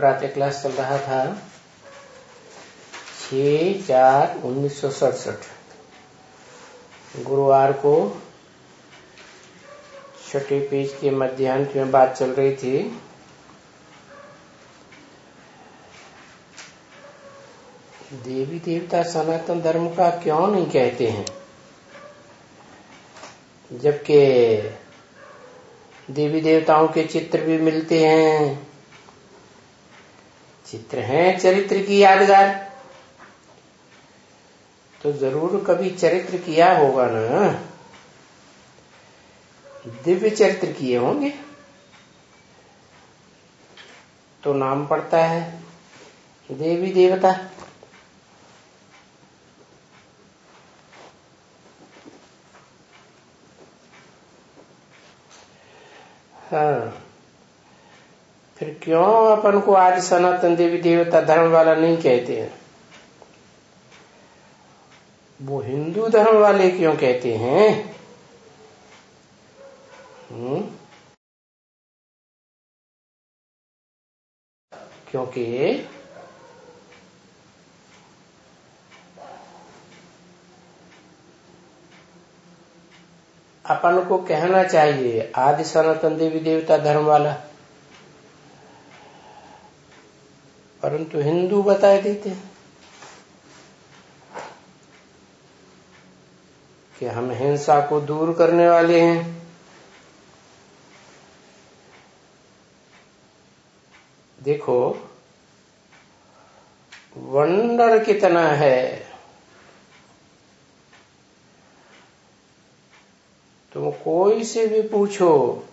प्रातः क्लास चल रहा था 6/4/1967 गुरुवार को छठे पेज के मध्यांश में बात चल रही थी। देवी देवता सनातन धर्म का क्यों नहीं कहते हैं, जबकि देवी देवताओं के चित्र भी मिलते हैं। चित्र हैं चरित्र की यादगार, तो जरूर कभी चरित्र किया होगा ना, दिव्य चरित्र किए होंगे तो नाम पड़ता है देवी देवता। हाँ, फिर क्यों अपन को आज सनातन देवी देवता धर्म वाला नहीं कहते हैं? वो हिंदू धर्म वाले क्यों कहते हैं? क्योंकि अपन को कहना चाहिए आदि सनातन देवी देवता धर्म वाला, परंतु हिंदू बता देते हैं कि हम हिंसा को दूर करने वाले हैं। देखो वंडर कितना है, तुम कोई से भी पूछो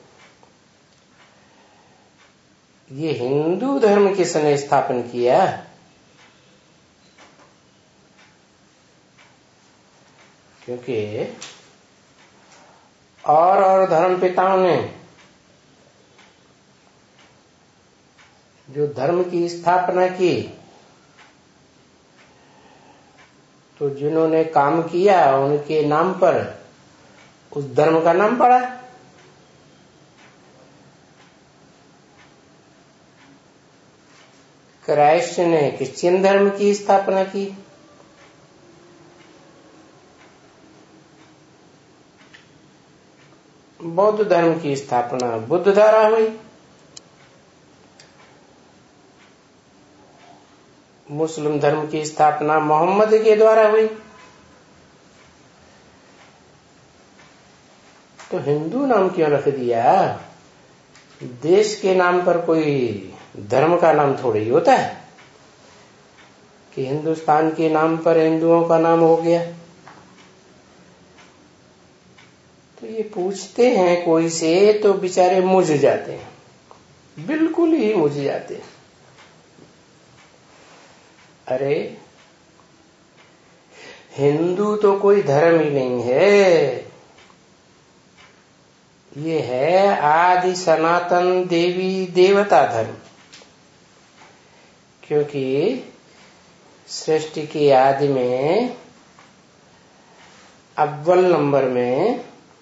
ये हिंदू धर्म किसने स्थापन किया? क्योंकि और धर्म पिताओं ने जो धर्म की स्थापना की, तो जिन्होंने काम किया उनके नाम पर उस धर्म का नाम पड़ा। क्राइस्ट ने क्रिश्चियन धर्म की स्थापना की, बौद्ध धर्म की स्थापना बुद्ध द्वारा हुई, मुस्लिम धर्म की स्थापना मोहम्मद के द्वारा हुई। तो हिंदू नाम क्यों रख दिया? देश के नाम पर कोई धर्म का नाम थोड़ी ही होता है कि हिंदुस्तान के नाम पर हिंदुओं का नाम हो गया। तो ये पूछते हैं कोई से तो बेचारे मुझ जाते हैं, बिल्कुल ही मुझ जाते हैं। अरे हिंदू तो कोई धर्म ही नहीं है, ये है आदि सनातन देवी देवता धर्म। क्योंकि सृष्टि के आदि में अव्वल नंबर में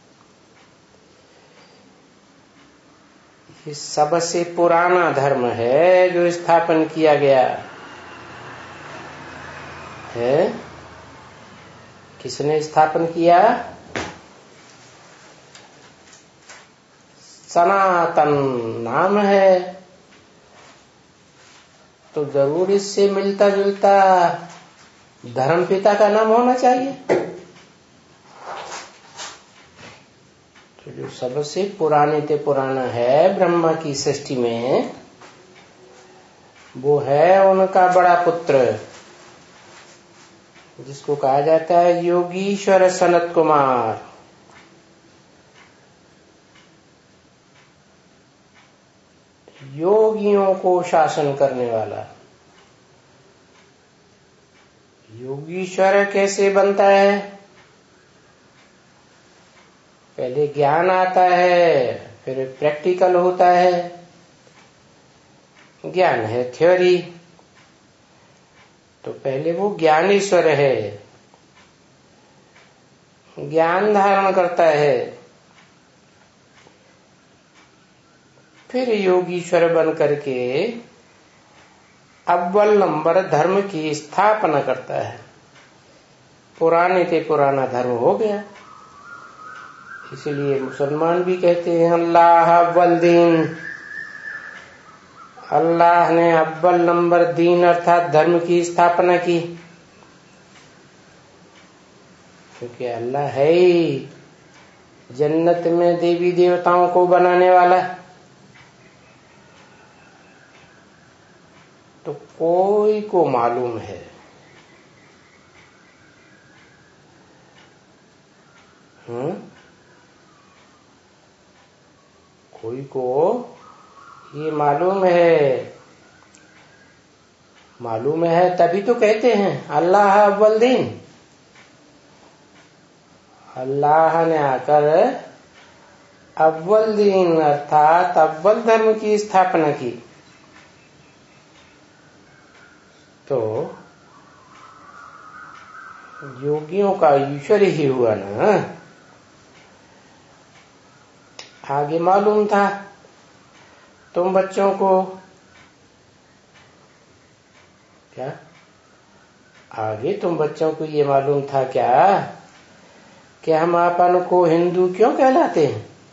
ये सबसे पुराना धर्म है जो स्थापन किया गया है। किसने स्थापन किया? सनातन नाम है, तो जरूर इससे मिलता जुलता धर्म पिता का नाम होना चाहिए। तो जो सबसे पुराने ते पुराना है ब्रह्मा की सृष्टि में, वो है उनका बड़ा पुत्र, जिसको कहा जाता है योगीश्वर सनत कुमार। योगियों को शासन करने वाला। योगीश्वर कैसे बनता है? पहले ज्ञान आता है, फिर प्रैक्टिकल होता है। ज्ञान है थ्योरी, तो पहले वो ज्ञानेश्वर है, ज्ञान धारण करता है, फिर योगीश्वर बन करके अव्वल नंबर धर्म की स्थापना करता है। पुराने से पुराना धर्म हो गया। इसलिए मुसलमान भी कहते हैं अल्लाह अव्वल दीन, अल्लाह ने अव्वल नंबर दीन अर्थात धर्म की स्थापना की। क्योंकि अल्लाह है ही जन्नत में देवी देवताओं को बनाने वाला। तो कोई को मालूम है कोई को ये मालूम है तभी तो कहते हैं अल्लाह अव्वल दीन। अल्लाह ने आकर अव्वल दीन अर्थात अव्वल धर्म की स्थापना की। तो योगियों का ईश्वर ही हुआ ना। आगे मालूम था तुम बच्चों को क्या? आगे तुम बच्चों को ये मालूम था क्या कि हम अपन को हिंदू क्यों कहलाते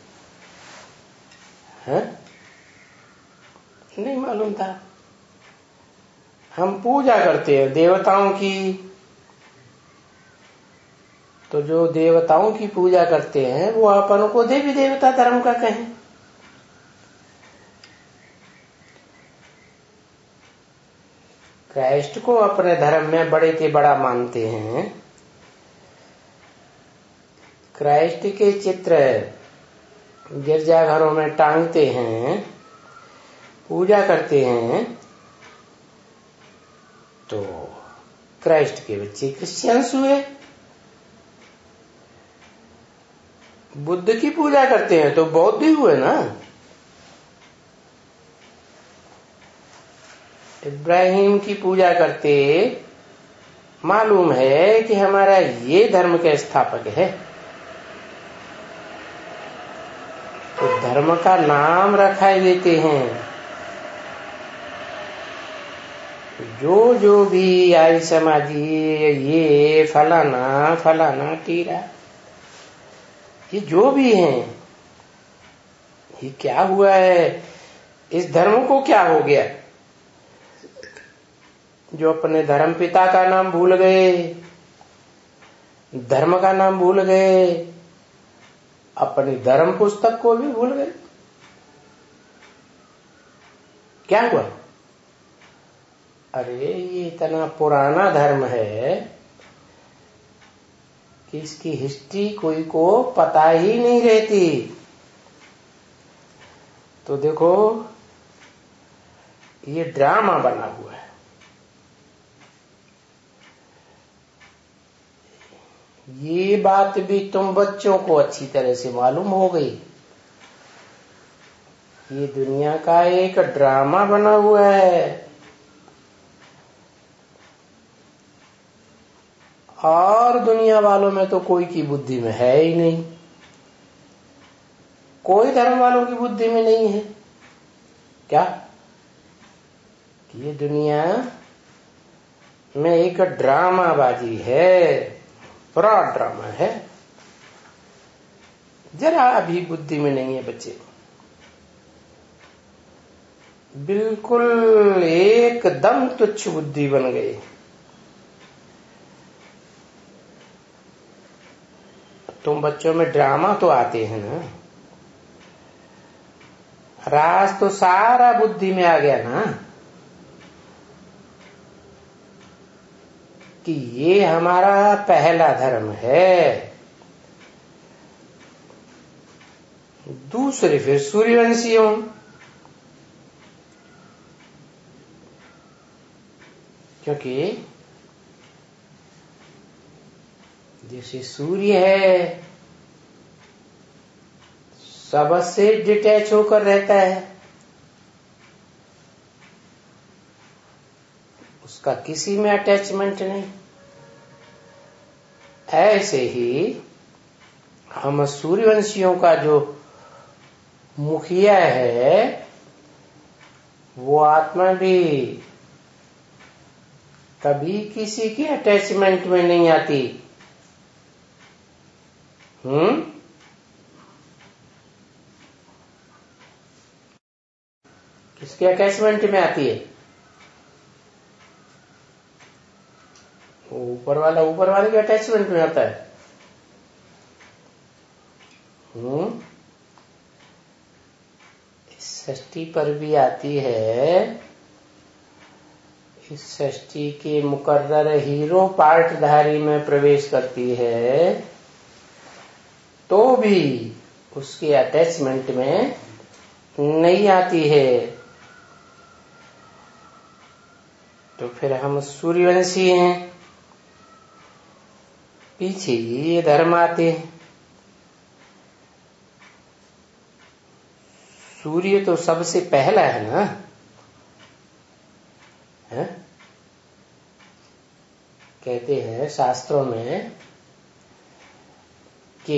हैं? नहीं मालूम था। हम पूजा करते हैं देवताओं की। तो जो देवताओं की पूजा करते हैं वो अपन को देवी देवता धर्म का कहें। क्राइस्ट को अपने धर्म में बड़े से बड़ा मानते हैं। क्राइस्ट के चित्र गिरजाघरों में टांगते हैं, पूजा करते हैं। तो क्राइस्ट के बच्चे क्रिश्चियंस हुए। बुद्ध की पूजा करते हैं तो बौद्ध ही हुए ना। इब्राहिम की पूजा करते मालूम है कि हमारा ये धर्म के स्थापक है। तो धर्म का नाम रखा देते हैं। जो भी आई समाजी ये फलाना फलाना टीरा ये जो भी हैं ये क्या हुआ है? इस धर्म को क्या हो गया जो अपने धर्म पिता का नाम भूल गए, धर्म का नाम भूल गए, अपनी धर्म पुस्तक को भी भूल गए। क्या हुआ? अरे ये इतना पुराना धर्म है कि इसकी हिस्ट्री कोई को पता ही नहीं रहती। तो देखो ये ड्रामा बना हुआ है। ये बात भी तुम बच्चों को अच्छी तरह से मालूम हो गई। ये दुनिया का एक ड्रामा बना हुआ है। और दुनिया वालों में तो कोई की बुद्धि में है ही नहीं। कोई धर्म वालों की बुद्धि में नहीं है क्या? ये दुनिया में एक ड्रामाबाजी है, फ्रॉड ड्रामा है। जरा अभी बुद्धि में नहीं है बच्चे। बिल्कुल एकदम तुच्छ बुद्धि बन गई। तुम बच्चों में ड्रामा तो आते हैं ना। राज तो सारा बुद्धि में आ गया ना कि ये हमारा पहला धर्म है। दूसरे फिर सूर्यवंशियों। क्योंकि जैसे सूर्य है सबसे डिटैच होकर रहता है, उसका किसी में अटैचमेंट नहीं। ऐसे ही हम सूर्यवंशियों का जो मुखिया है वो आत्मा भी कभी किसी के अटैचमेंट में नहीं आती। किसके अटैचमेंट में आती है? ऊपर वाले के अटैचमेंट में आता है। इस षष्ठी पर भी आती है। इस षष्ठी के मुकर्रर हीरो पार्टधारी में प्रवेश करती है तो भी उसके अटैचमेंट में नहीं आती है। तो फिर हम सूर्यवंशी हैं, पीछे ये धर्म आते हैं। सूर्य तो सबसे पहला है ना, है? कहते हैं शास्त्रों में कि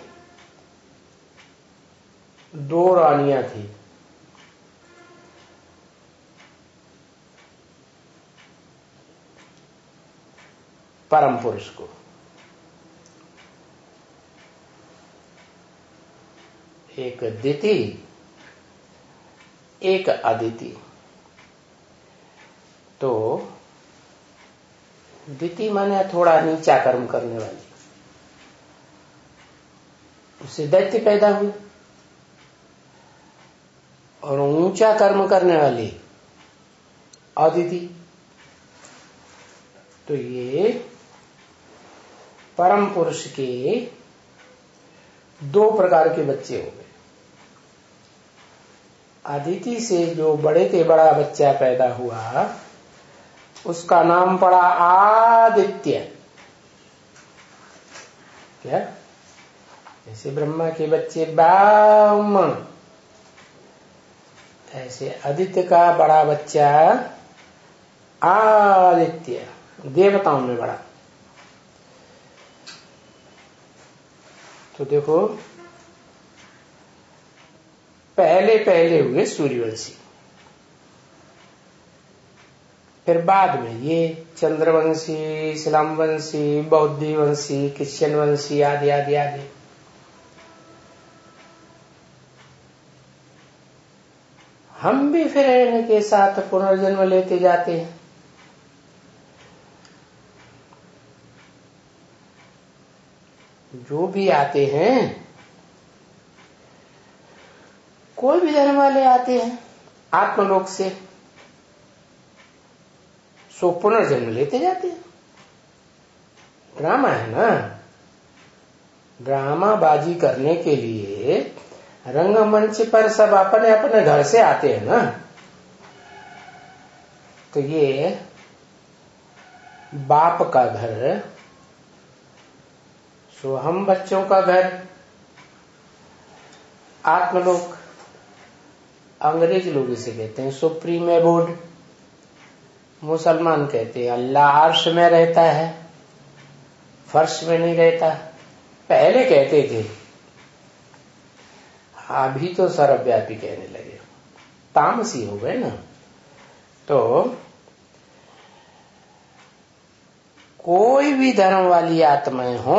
2 रानियां थी। परम पुरुष को, एक दिति एक अदिति। तो दिति माने थोड़ा नीचा कर्म करने वाली, उससे दैत्य पैदा हुए। और ऊंचा कर्म करने वाली अदिति। तो ये परम पुरुष के 2 प्रकार के बच्चे हो गए। अदिति से जो बड़े से बड़ा बच्चा पैदा हुआ उसका नाम पड़ा आदित्य। क्या? जैसे ब्रह्मा के बच्चे ब्राह्मण, ऐसे आदित्य का बड़ा बच्चा आदित्य, देवताओं में बड़ा। तो देखो, पहले हुए सूर्यवंशी, फिर बाद में ये चंद्रवंशी, इस्लामवंशी, बौद्धी वंशी, क्रिश्चियन वंशी आदि आदि आदि। हम भी फिर इनके साथ पुनर्जन्म लेते जाते हैं। जो भी आते हैं, कोई भी धर्म वाले आते हैं आत्मलोक से, सो पुनर्जन्म लेते जाते हैं। ड्रामा है ना, ड्रामाबाजी करने के लिए रंगमंच पर सब अपने अपने घर से आते हैं ना। तो ये बाप का घर, सो हम बच्चों का घर आत्मलोक। अंग्रेज लोग इसे कहते हैं सुप्रीम एबोर्ड। मुसलमान कहते हैं अल्लाह अर्श में रहता है, फर्श में नहीं रहता। पहले कहते थे, अभी तो सर्वव्यापी कहने लगे, तामसी हो गए ना। तो कोई भी धर्म वाली आत्माएं हो,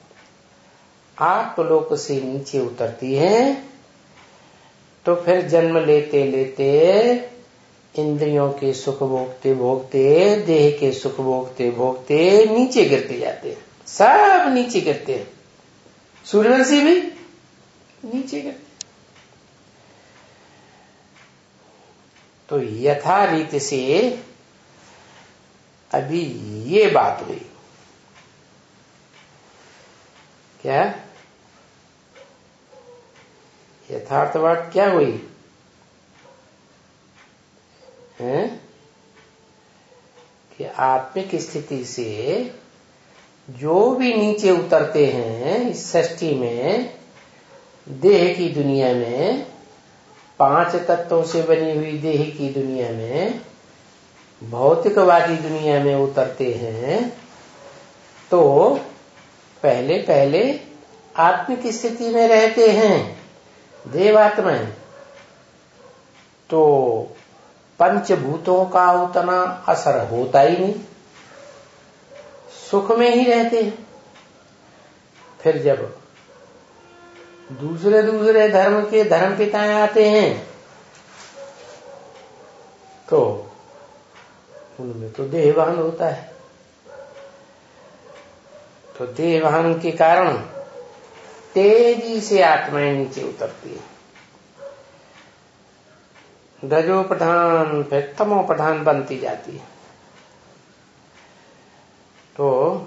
आप लोक से नीचे उतरती हैं तो फिर जन्म लेते लेते इंद्रियों के सुख भोगते भोगते, देह के सुख भोगते भोगते नीचे गिरते जाते हैं। सब नीचे गिरते हैं। सूर्यवंशी भी नीचे गिरते। तो यथा रीति से अभी ये बात हुई। क्या यथार्थ बात क्या हुई है? कि आत्मिक स्थिति से जो भी नीचे उतरते हैं इस सृष्टि में, देह की दुनिया में, 5 तत्वों से बनी हुई देह की दुनिया में, भौतिकवादी दुनिया में उतरते हैं, तो पहले आत्मिक स्थिति में रहते हैं देवात्माएं। तो पंचभूतों का उतना असर होता ही नहीं। सुख में ही रहते हैं। फिर जब दूसरे दूसरे धर्म के धर्म पिताएं आते हैं तो उनमें तो देहवान होता है। तो देहवान के कारण तेजी से आत्माएं नीचे उतरती है। रजो प्रधान फिर तमो प्रधान बनती जाती है। तो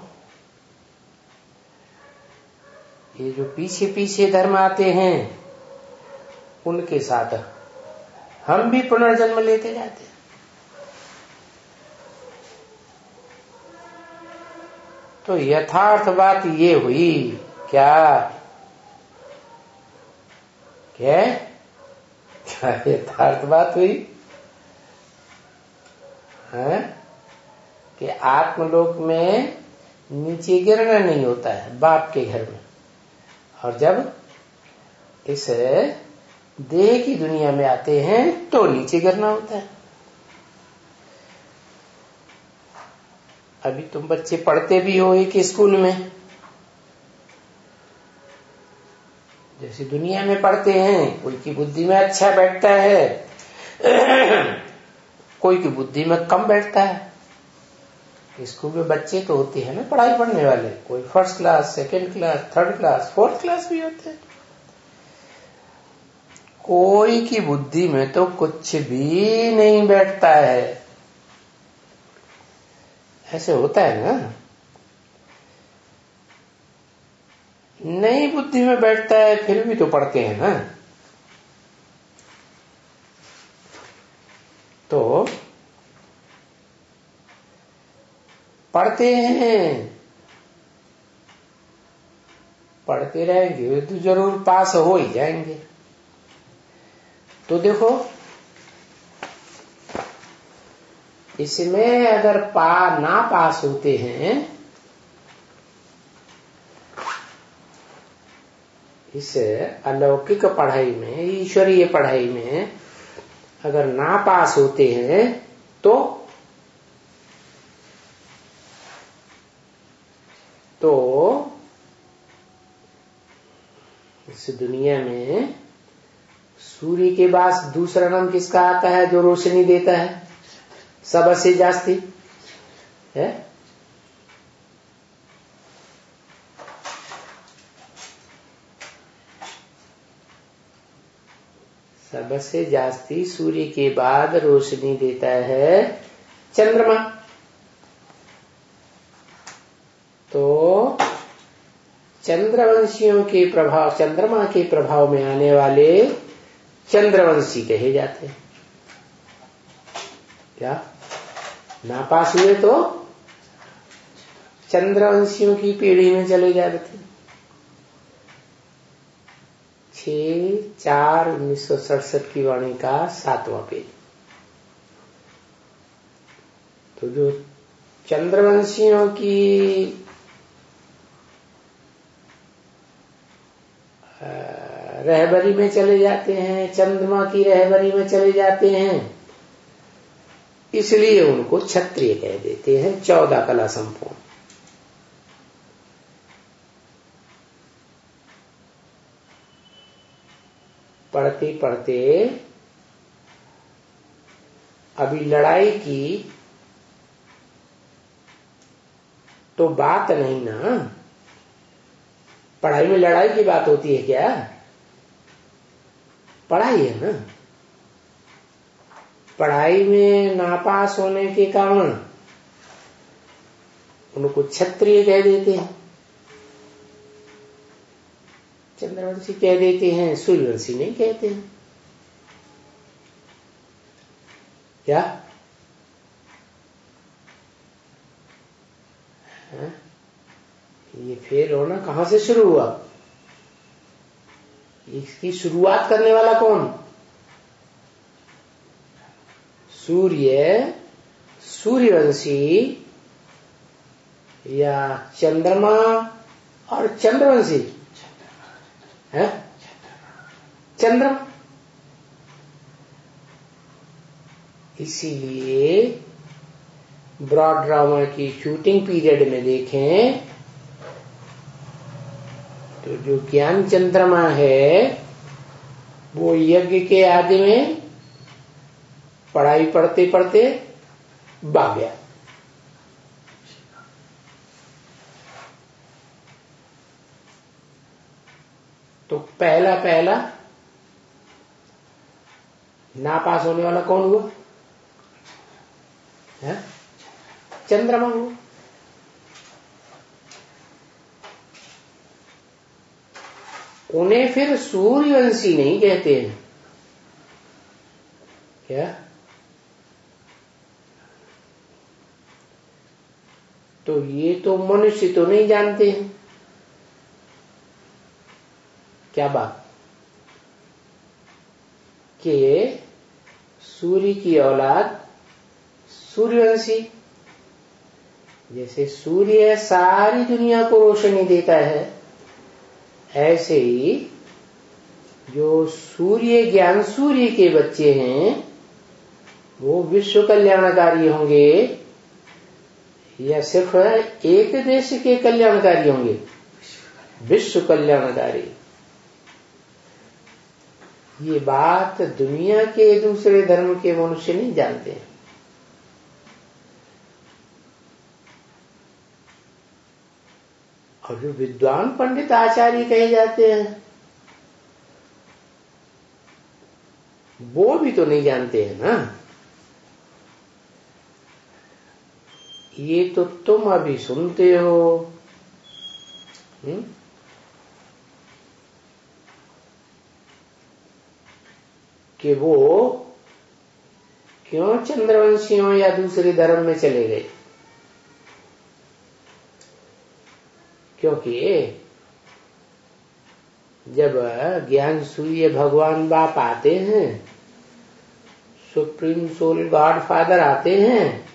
ये जो पीछे पीछे धर्म आते हैं उनके साथ हम भी पुनर्जन्म लेते जाते हैं। तो यथार्थ बात ये हुई क्या क्या यथार्थ बात हुई है कि आत्मलोक में नीचे गिरना नहीं होता है बाप के घर में, और जब इस देह की दुनिया में आते हैं तो नीचे गिरना होता है। अभी तुम बच्चे पढ़ते भी हो एक स्कूल में, जैसे दुनिया में पढ़ते हैं, कोई की बुद्धि में अच्छा बैठता है कोई की बुद्धि में कम बैठता है। स्कूल में बच्चे तो होते हैं ना पढ़ाई पढ़ने वाले, कोई first class, second class, third class, fourth class भी होते हैं। कोई की बुद्धि में तो कुछ भी नहीं बैठता है। ऐसे होता है ना, नई बुद्धि में बैठता है फिर भी तो पढ़ते हैं ना। तो पढ़ते हैं, पढ़ते रहेंगे तो जरूर पास हो ही जाएंगे। तो देखो इसमें अगर ना पास होते हैं, इस अलौकिक पढ़ाई में, ईश्वरीय पढ़ाई में अगर ना पास होते हैं तो इस दुनिया में सूर्य के बाद दूसरा नाम किसका आता है जो रोशनी देता है सबसे जास्ती है? सबसे जास्ती सूर्य के बाद रोशनी देता है चंद्रमा। तो चंद्रवंशियों के प्रभाव, चंद्रमा के प्रभाव में आने वाले चंद्रवंशी कहे जाते हैं। क्या नापास हुए तो चंद्रवंशियों की पीढ़ी में चले जाते थे। 6/4/1967 की वाणी का 7वां पेज। तो जो चंद्रवंशियों की रहबरी में चले जाते हैं, चंद्रमा की रहबरी में चले जाते हैं, इसलिए उनको क्षत्रिय कह देते हैं। 14 कला संपूर्ण। पढ़ते पढ़ते अभी लड़ाई की तो बात नहीं ना। पढ़ाई में लड़ाई की बात होती है क्या? पढ़ाई है ना। पढ़ाई में नापास होने के कारण उनको क्षत्रिय कह देते हैं, चंद्रवंशी कह देते हैं, सूर्यवंशी नहीं कहते हैं। क्या है? ये फेल होना कहां से शुरू हुआ? इसकी शुरुआत करने वाला कौन? सूर्यवंशी या चंद्रमा और चंद्रवंशी है? चंद्रमा। इसीलिए ब्रॉड ड्रामा की शूटिंग पीरियड में देखें तो जो ज्ञान चंद्रमा है वो यज्ञ के आदि में पढ़ाई पढ़ते पढ़ते भाग गया। तो पहला नापास होने वाला कौन हुआ? है? चंद्रमा हुआ। उन्हें फिर सूर्यवंशी नहीं कहते हैं क्या? तो ये तो मनुष्य तो नहीं जानते हैं। क्या बात कि सूर्य की औलाद सूर्यवंशी, जैसे सूर्य सारी दुनिया को रोशनी देता है, ऐसे ही जो सूर्य ज्ञान सूर्य के बच्चे हैं वो विश्व कल्याणकारी होंगे या सिर्फ एक देश के कल्याणकारी होंगे? विश्व कल्याणकारी। ये बात दुनिया के दूसरे धर्म के मनुष्य नहीं जानते हैं। और जो विद्वान पंडित आचार्य कहे जाते हैं वो भी तो नहीं जानते हैं ना। ये तो तुम अभी सुनते हो। कि वो क्यों चंद्रवंशियों या दूसरे धर्म में चले गए? क्योंकि जब ज्ञान सूर्य भगवान बाप आते हैं, सुप्रीम सोल गॉड फादर आते हैं,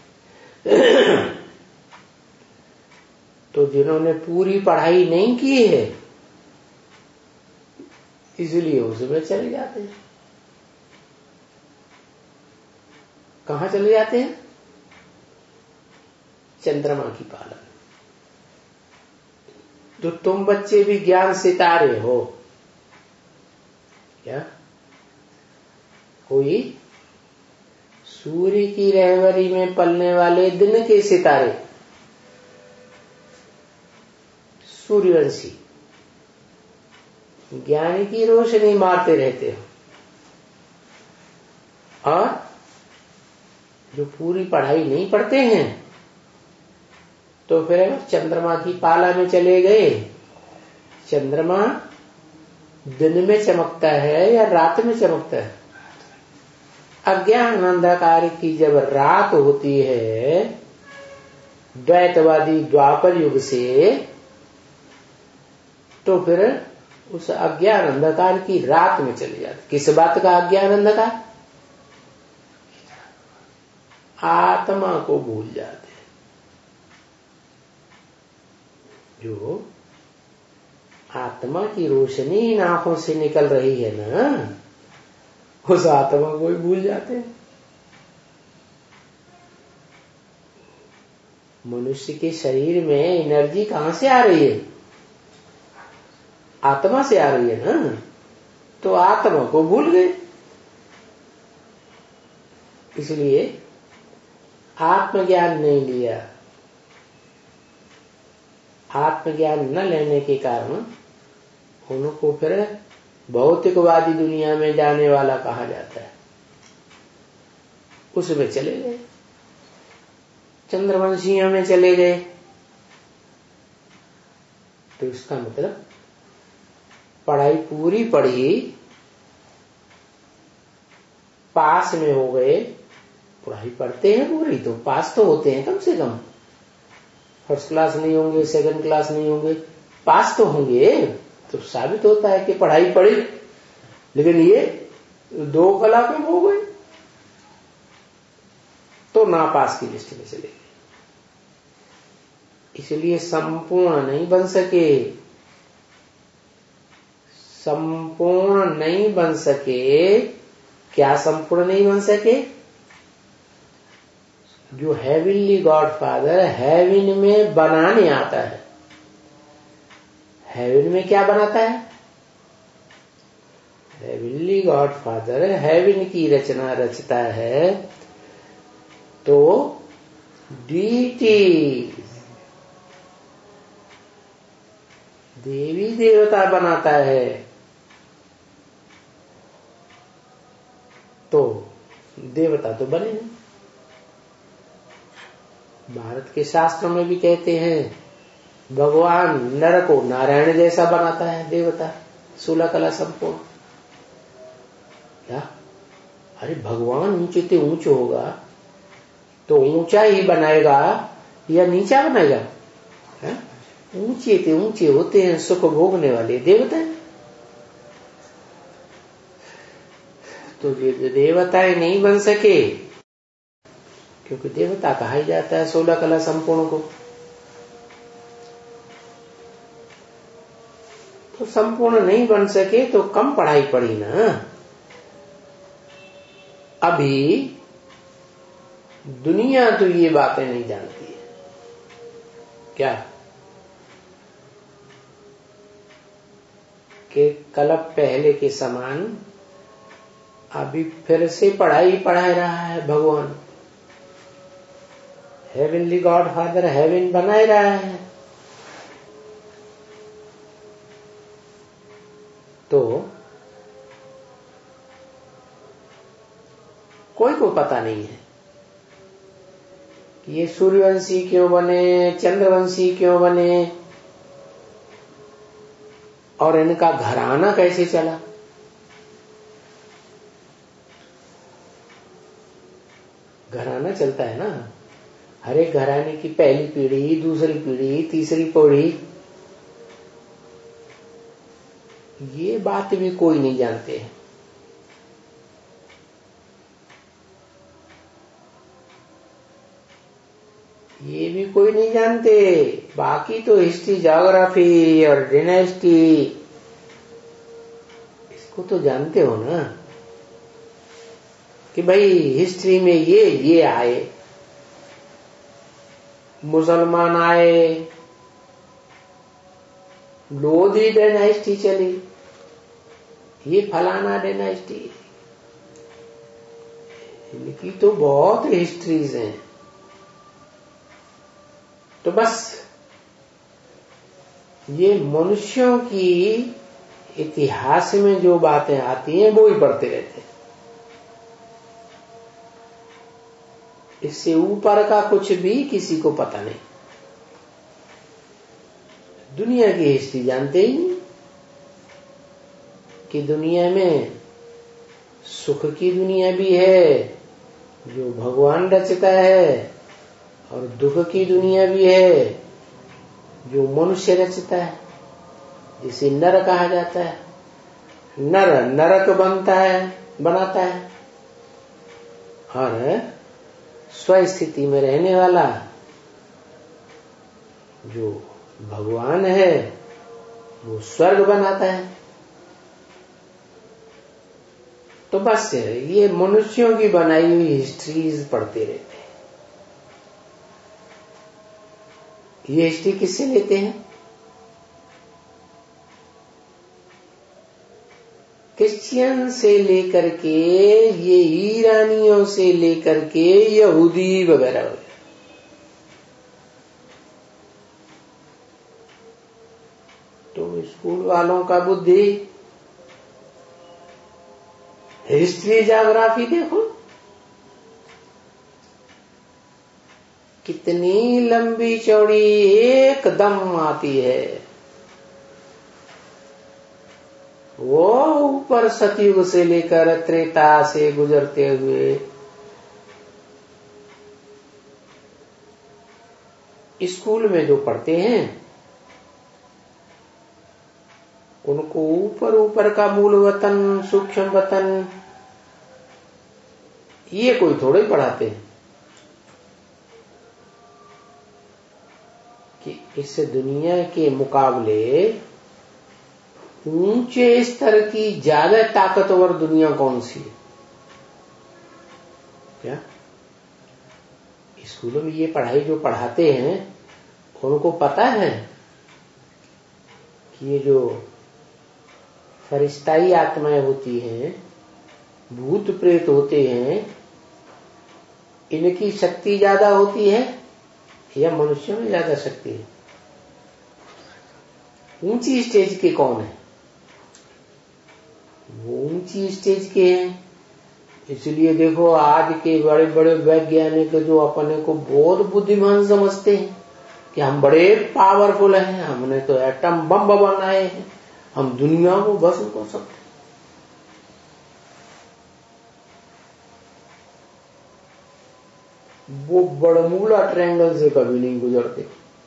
तो जिन्होंने पूरी पढ़ाई नहीं की है इसलिए उसमें चले जाते हैं। कहां चले जाते हैं? चंद्रमा की पालन। तो तुम बच्चे भी ज्ञान सितारे हो क्या? कोई सूर्य की रहबरी में पलने वाले दिन के सितारे सूर्यवंशी ज्ञान की रोशनी मारते रहते हो, और जो पूरी पढ़ाई नहीं पढ़ते हैं तो फिर चंद्रमा की पाला में चले गए। चंद्रमा दिन में चमकता है या रात में चमकता है? अज्ञान अंधकार की जब रात होती है द्वैतवादी द्वापर युग से, तो फिर उस अज्ञान अंधकार की रात में चले जाते। किस बात का अज्ञान अंधकार? आत्मा को भूल जाते। जो आत्मा की रोशनी इन आंखों से निकल रही है ना, उस आत्मा को ही भूल जाते हैं। मनुष्य के शरीर में एनर्जी कहां से आ रही है? आत्मा से आ रही है ना, तो आत्मा को भूल गए। इसलिए आत्मज्ञान नहीं लिया। आत्मज्ञान न लेने के कारण उनको फिर भौतिकवादी दुनिया में जाने वाला कहा जाता है। उसमें चले गए, चंद्रवंशियों में चले गए। तो इसका मतलब पढ़ाई पूरी पढ़ी, पास में हो गए। पढ़ाई पढ़ते हैं पूरी तो पास तो होते हैं, कम से कम फर्स्ट क्लास नहीं होंगे, सेकंड क्लास नहीं होंगे, पास तो होंगे। तो साबित होता है कि पढ़ाई पढ़ी। लेकिन ये 2 कला में हो गए तो नापास की लिस्ट में चले गए। इसलिए संपूर्ण नहीं बन सके। संपूर्ण नहीं बन सके। क्या संपूर्ण नहीं बन सके? जो हेवनली गॉडफादर हेवन में बनाने आता है। हेवन में क्या बनाता है? हेवनली गॉडफादर हेवन की रचना रचता है, तो डीटी देवी देवता बनाता है, तो देवता तो बने नहीं। भारत के शास्त्रों में भी कहते हैं भगवान नर को नारायण जैसा बनाता है देवता, 16 कला संपूर्ण। क्या? अरे भगवान ऊंचे से ऊंचे होगा तो ऊंचा ही बनाएगा या नीचा बनाएगा? ऊंचे से ऊंचे होते हैं सुख भोगने वाले देवता। तो ये देवताएं नहीं बन सके, क्योंकि देवता कहा ही जाता है 16 कला संपूर्ण को। तो संपूर्ण नहीं बन सके तो कम पढ़ाई पड़ी ना। अभी दुनिया तो ये बातें नहीं जानती है। क्या? कि कल पहले के समान अभी फिर से पढ़ाई पढ़ा रहा है भगवान। हेवनली गॉड फादर हेवन बनाए रहा है, तो कोई को पता नहीं है कि ये सूर्यवंशी क्यों बने, चंद्रवंशी क्यों बने, और इनका घराना कैसे चला। घराना चलता है ना, हर एक घराने की पहली पीढ़ी, दूसरी पीढ़ी, तीसरी पीढ़ी, ये बात भी कोई नहीं जानते हैं। ये भी कोई नहीं जानते। बाकी तो हिस्ट्री, ज्योग्राफी और डायनेस्टी, इसको तो जानते हो ना कि भाई हिस्ट्री में ये आए, मुसलमान आए, लोधी डायनेस्टी चली, ये फलाना डायनेस्टी, इनकी तो बहुत हिस्ट्रीज हैं। तो बस ये मनुष्यों की इतिहास में जो बातें आती हैं वो ही पढ़ते रहते हैं। इससे ऊपर का कुछ भी किसी को पता नहीं। दुनिया की हिस्ट्री जानते ही नहीं कि दुनिया में सुख की दुनिया भी है जो भगवान रचता है, और दुख की दुनिया भी है जो मनुष्य रचता है, जिसे नर कहा जाता है। नर नरक बनाता है, और स्वस्थिति में रहने वाला जो भगवान है वो स्वर्ग बनाता है। तो बस ये मनुष्यों की बनाई हुई हिस्ट्रीज पढ़ते रहते हैं। ये हिस्ट्री किससे लेते हैं? क्रिश्चियन से लेकर के, ये ईरानियों से लेकर के यहूदी वगैरह वगैरह। तो स्कूल वालों का बुद्धि हिस्ट्री ज्योग्राफी देखो, कितनी लंबी चौड़ी एकदम आती है। वो ऊपर सतयुग से लेकर त्रेता से गुजरते हुए स्कूल में जो पढ़ते हैं उनको ऊपर ऊपर का मूल वतन, सूक्ष्म वतन, ये कोई थोड़े ही पढ़ाते हैं कि इस दुनिया के मुकाबले ऊंचे स्तर की ज्यादा ताकतवर दुनिया कौन सी है। क्या स्कूलों में ये पढ़ाई जो पढ़ाते हैं उनको पता है कि ये जो फरिश्ताई आत्माएं होती हैं, भूत प्रेत होते हैं, इनकी शक्ति ज्यादा होती है या मनुष्यों में ज्यादा शक्ति है? ऊंची स्टेज के कौन है? वो ऊंची स्टेज के हैं। इसलिए देखो आज के बड़े बड़े वैज्ञानिक जो अपने को बहुत बुद्धिमान समझते हैं कि हम बड़े पावरफुल हैं, हमने तो एटम बम बनाए हैं, हम दुनिया को भस्म कर सकते हैं। वो बरमूडा ट्रायंगल से कभी नहीं गुजरते।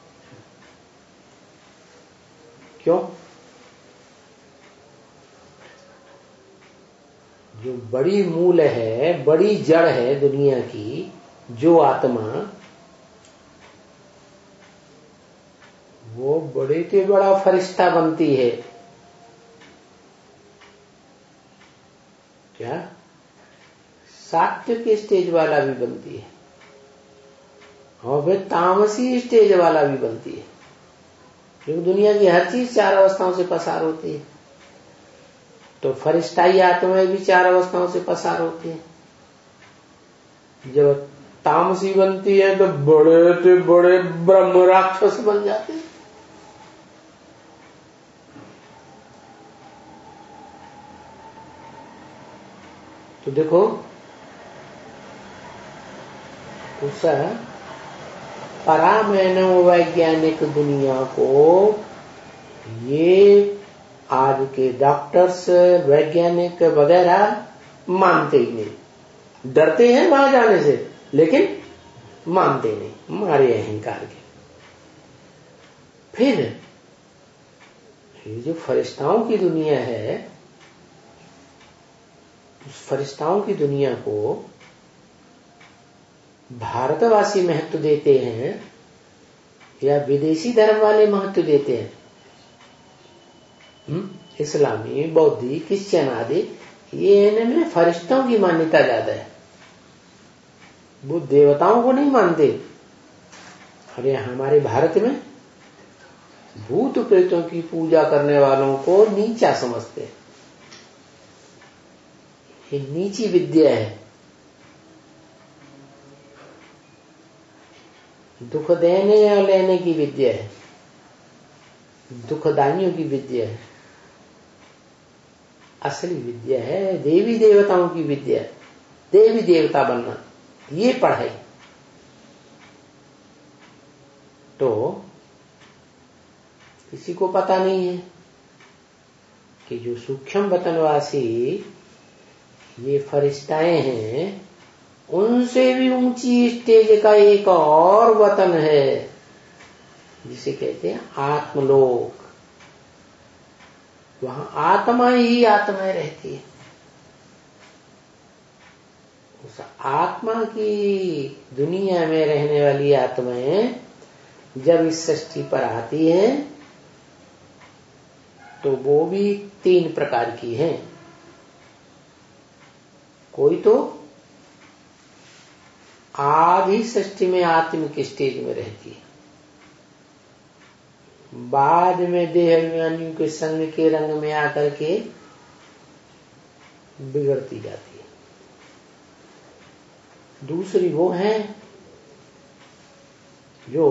क्यों? जो बड़ी मूल है, बड़ी जड़ है दुनिया की, जो आत्मा, वो बड़े से बड़ा फरिश्ता बनती है। क्या? सात्विक स्टेज वाला भी बनती है और फिर तामसी स्टेज वाला भी बनती है, क्योंकि दुनिया की हर चीज 4 अवस्थाओं से पसार होती है। तो फरिश्ताई आत्माएं भी 4 अवस्थाओं से पसार होती है। जब तामसी बनती है तो बड़े से बड़े ब्रह्म राक्षस बन जाते हैं। तो देखो उस परामैनो वैज्ञानिक दुनिया को ये आज के डॉक्टर्स, वैज्ञानिक वगैरह मानते ही नहीं। डरते हैं वहां जाने से, लेकिन मानते नहीं, हमारे अहंकार के। फिर ये जो फरिश्ताओं की दुनिया है, उस फरिश्ताओं की दुनिया को भारतवासी महत्व देते हैं या विदेशी धर्म वाले महत्व देते हैं? इस्लामी, बौद्धी, क्रिश्चियन आदि, ये इनमें फरिश्तों की मान्यता ज्यादा है। वो देवताओं को नहीं मानते। अरे हमारे भारत में भूत प्रेतों की पूजा करने वालों को नीचा समझते हैं। ये नीची विद्या है, दुख देने या लेने की विद्या है, दुखदाइयों की विद्या है। असली विद्या है देवी देवताओं की विद्या, देवी देवता बनना, ये पढ़ाई। तो किसी को पता नहीं है कि जो सूक्ष्म वतनवासी ये फरिश्ताएं हैं, उनसे भी ऊंची स्टेज का एक और वतन है जिसे कहते हैं आत्मलोक। वहां आत्मा ही आत्माएं रहती है। उस आत्मा की दुनिया में रहने वाली आत्माएं जब इस सृष्टि पर आती हैं तो वो भी 3 प्रकार की हैं। कोई तो आधी सृष्टि में आत्मिक स्टेज में रहती है, बाद में देह अभिमानियों के संग के रंग में आकर के बिगड़ती जाती है। दूसरी वो है जो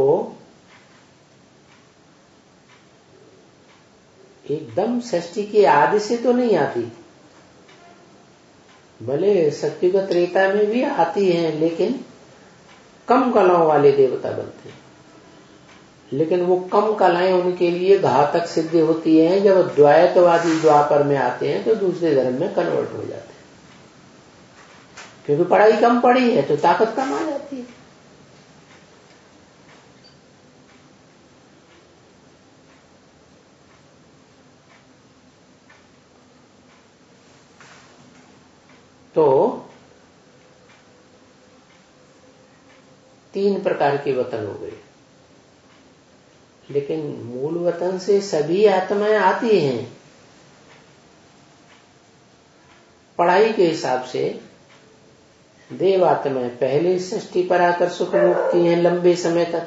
एकदम सृष्टि के आदि से तो नहीं आती, भले सत्युग त्रेता में भी आती हैं, लेकिन कम कलाओं वाले देवता बनते हैं। लेकिन वो कम कलाएं उनके लिए घातक सिद्ध होती हैं। जब द्वैतवादी द्वापर में आते हैं तो दूसरे धर्म में कन्वर्ट हो जाते हैं, क्योंकि पढ़ाई कम पड़ी है तो ताकत कम आ जाती है। तो 3 प्रकार के वतन हो गए, लेकिन मूल वतन से सभी आत्माएं आती हैं। पढ़ाई के हिसाब से देवात्माएं पहले सृष्टि पर आकर सुख भोगती हैं लंबे समय तक,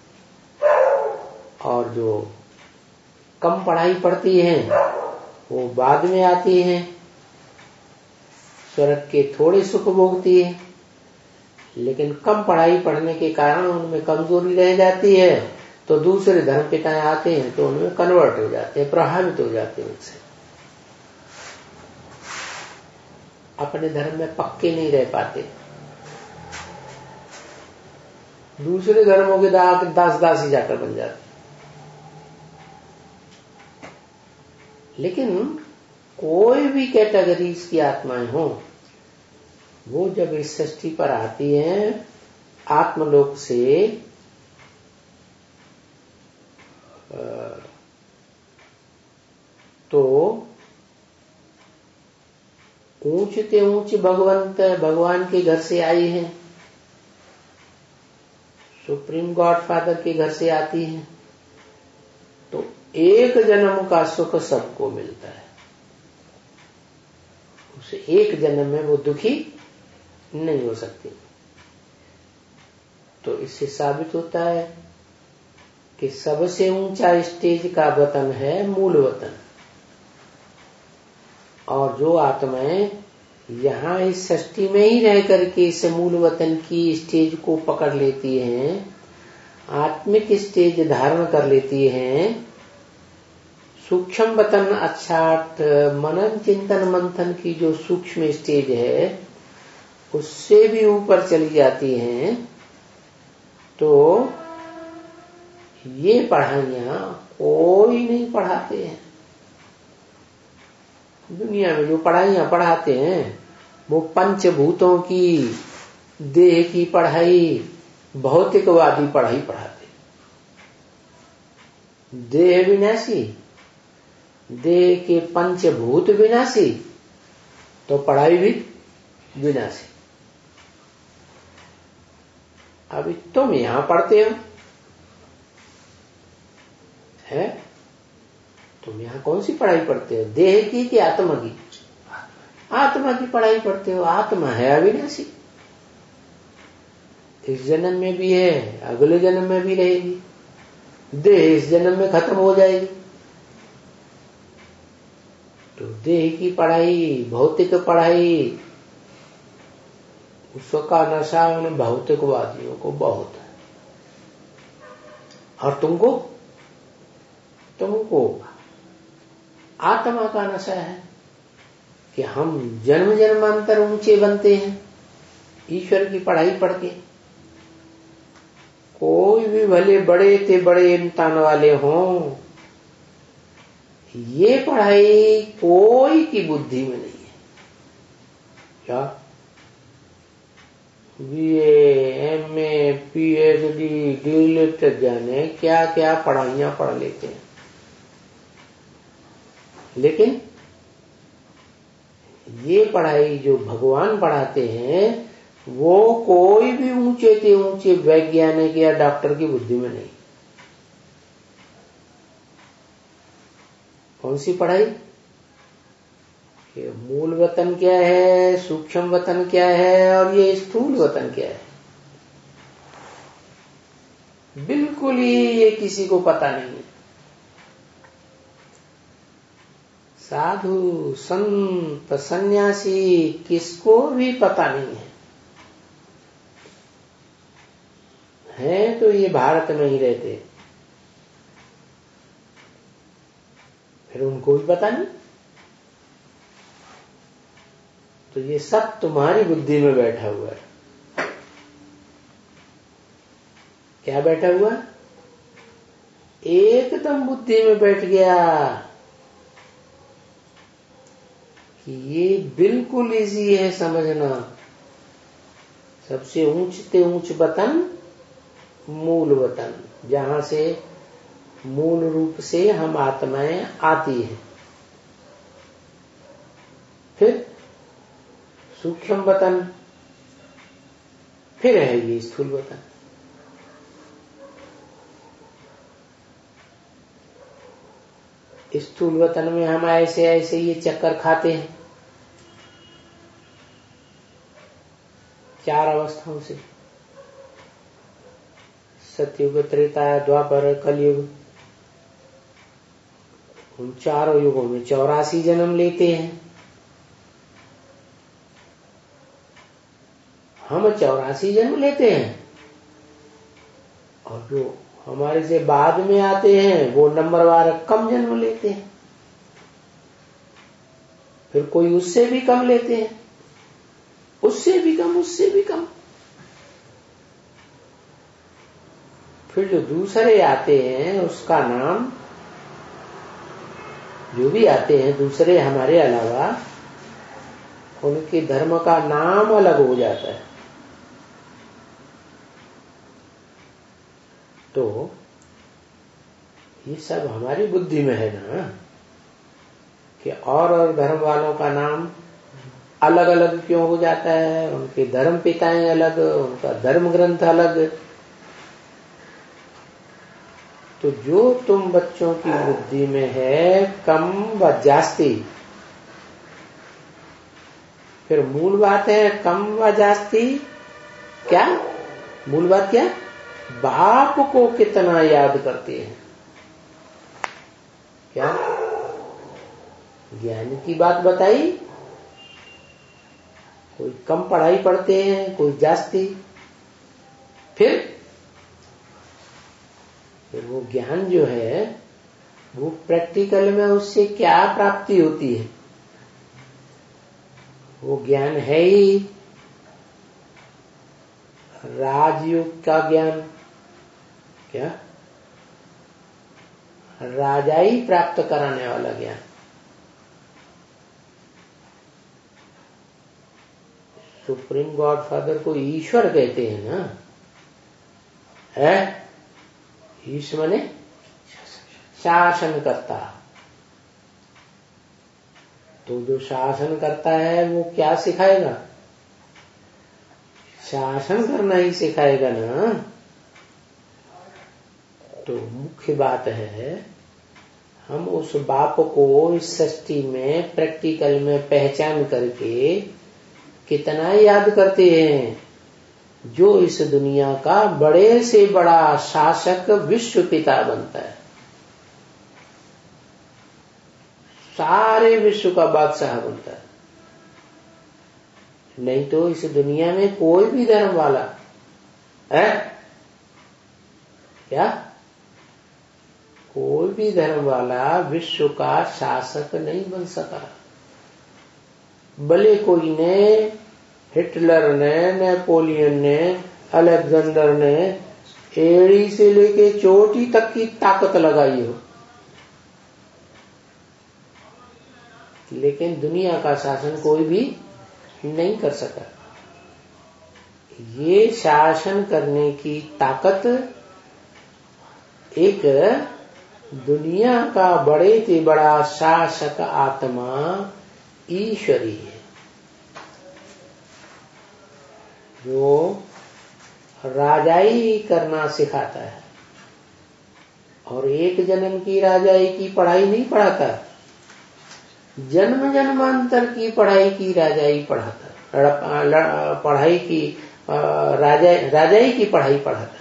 और जो कम पढ़ाई पढ़ती हैं वो बाद में आती हैं, स्वर्ग के थोड़े सुख भोगती है, लेकिन कम पढ़ाई पढ़ने के कारण उनमें कमजोरी रह जाती है, तो दूसरे धर्म पिताएं आते हैं तो उनमें कन्वर्ट हो जाते हैं, प्रभावित हो जाते हैं उनसे, अपने धर्म में पक्के नहीं रह पाते, दूसरे धर्मों के दास दासी जाकर बन जाते। लेकिन कोई भी कैटेगरीज की आत्माएं हो, वो जब इस सृष्टि पर आती हैं आत्मलोक से, तो ऊंचते ऊंच भगवान के घर से आई हैं, सुप्रीम गॉड फादर के घर से आती हैं, तो एक जन्म का सुख सबको मिलता है, उसे एक जन्म में वो दुखी नहीं हो सकती। तो इससे साबित होता है कि सबसे ऊंचा स्टेज का वतन है मूल वतन, और जो आत्माएं यहाँ इस सृष्टि में ही रह करके इस मूल वतन की स्टेज को पकड़ लेती हैं, आत्मिक स्टेज धारण कर लेती हैं, सूक्ष्म वतन अर्थात मनन चिंतन मंथन की जो सूक्ष्म स्टेज है उससे भी ऊपर चली जाती हैं, तो ये पढ़ाइयां कोई नहीं पढ़ाते हैं। दुनिया में जो पढ़ाइयां पढ़ाते हैं वो पंचभूतों की, देह की पढ़ाई, भौतिकवादी पढ़ाई पढ़ाते। देह विनाशी, देह के पंचभूत विनाशी, तो पढ़ाई भी विनाशी। अभी तुम यहां पढ़ते हो है, तुम यहां कौन सी पढ़ाई पढ़ते हो, देह की कि आत्मा की? आत्मा की पढ़ाई पढ़ते हो। आत्मा है अविनाशी, इस जन्म में भी है, अगले जन्म में भी रहेगी, देह इस जन्म में खत्म हो जाएगी। तो देह की पढ़ाई, भौतिक पढ़ाई, उसका नशा उन भौतिकवादियों को बहुत है, और तुमको आत्मा का नशा है कि हम जन्म जन्मांतर ऊंचे बनते हैं ईश्वर की पढ़ाई पढ़ के। कोई भी भले बड़े ते बड़े इम्तिहान वाले हों, ये पढ़ाई कोई की बुद्धि में नहीं है। क्या बीए, एमए, पीएचडी, डीलिट, जाने क्या क्या पढ़ाइयां पढ़ लेते हैं, लेकिन ये पढ़ाई जो भगवान पढ़ाते हैं वो कोई भी ऊंचे से ऊंचे वैज्ञानिक या डॉक्टर की बुद्धि में नहीं। कौन सी पढ़ाई? ये मूल वतन क्या है, सूक्ष्म वतन क्या है, और ये स्थूल वतन क्या है, बिल्कुल ही ये किसी को पता नहीं है। साधु संत सन्यासी किसको भी पता नहीं है तो ये भारत में ही रहते, फिर उनको भी पता नहीं। तो ये सब तुम्हारी बुद्धि में बैठा हुआ है। क्या बैठा हुआ? एकदम बुद्धि में बैठ गया कि ये बिल्कुल इजी है समझना। सबसे ऊंचते ऊंच वतन मूल वतन, जहां से मूल रूप से हम आत्माएं आती हैं। फिर सूक्ष्म वतन, फिर है ये स्थूल वतन। स्थूल वतन में हम ऐसे ऐसे ये चक्कर खाते हैं, 4 अवस्थाओं से, सतयुग, त्रेता, द्वापर, कलयुग। उन चारों युगों में 84 जन्म लेते हैं। हम 84 जन्म लेते हैं, और जो हमारे से बाद में आते हैं वो नंबरवार कम जन्म लेते हैं। फिर कोई उससे भी कम लेते हैं, उससे भी कम, उससे भी कम। फिर जो दूसरे आते हैं उसका नाम, जो भी आते हैं दूसरे हमारे अलावा, उनके धर्म का नाम अलग हो जाता है। तो ये सब हमारी बुद्धि में है ना, कि और धर्म वालों का नाम अलग अलग क्यों हो जाता है, उनके धर्म पिताएं अलग, उनका धर्म ग्रंथ अलग। तो जो तुम बच्चों की बुद्धि में है कम व जास्ती, फिर मूल बात है कम व जास्ती। क्या मूल बात? क्या? बाप को कितना याद करते हैं। क्या ज्ञान की बात बताई? कोई कम पढ़ाई पढ़ते हैं, कोई जास्ती। फिर वो ज्ञान जो है वो प्रैक्टिकल में उससे क्या प्राप्ति होती है? वो ज्ञान है ही राजयोग का ज्ञान। क्या? राजाई प्राप्त कराने वाला ज्ञान। सुप्रीम गॉडफादर को ईश्वर कहते हैं ना, है? ईश्वर ने शासन करता। तो जो शासन करता है वो क्या सिखाएगा? शासन करना ही सिखाएगा ना। तो मुख्य बात है हम उस बाप को इस सृष्टि में प्रैक्टिकल में पहचान करके कितना याद करते हैं, जो इस दुनिया का बड़े से बड़ा शासक विश्व पिता बनता है, सारे विश्व का बादशाह बनता है। नहीं तो इस दुनिया में कोई भी धर्म वाला है क्या? कोई भी धर्म वाला विश्व का शासक नहीं बन सका। भले कोई ने, हिटलर ने, नेपोलियन ने, अलेक्जेंडर ने एड़ी से लेके चोटी तक की ताकत लगाई हो, लेकिन दुनिया का शासन कोई भी नहीं कर सका। ये शासन करने की ताकत एक दुनिया का बड़े से बड़ा शासक आत्मा ईश्वरी है, जो राजाई करना सिखाता है। और एक जन्म की राजाई की पढ़ाई नहीं पढ़ाता, जन्म जन्मांतर की पढ़ाई की राजाई पढ़ाता, पढ़ाई की राजाई की पढ़ाई पढ़ाता,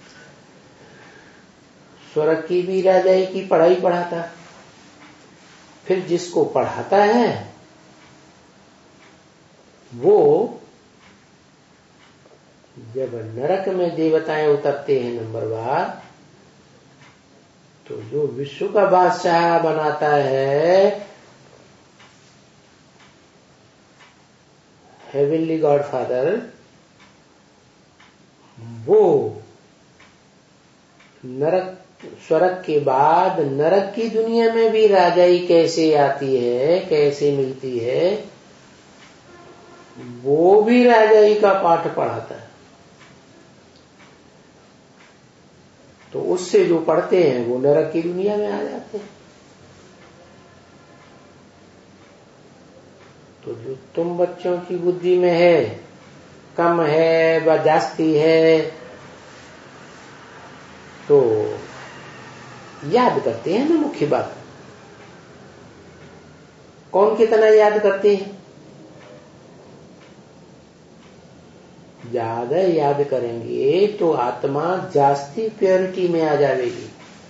स्वर्ग की भी राजाई की पढ़ाई पढ़ाता। फिर जिसको पढ़ाता है वो जब नरक में देवताएं उतरते हैं नंबरवार, तो जो विश्व का बादशाह बनाता है हेवनली गॉडफादर, वो नरक, स्वर्ग के बाद नरक की दुनिया में भी राजाई कैसे आती है, कैसे मिलती है, वो भी राजाई का पाठ पढ़ाता है। तो उससे जो पढ़ते हैं वो नरक की दुनिया में आ जाते हैं। तो जो तुम बच्चों की बुद्धि में है, कम है व जास्ती है, तो याद करते हैं ना। मुख्य बात कौन कितना याद करते हैं? ज्यादा याद करेंगे तो आत्मा जास्ती प्योरिटी में आ जाएगी,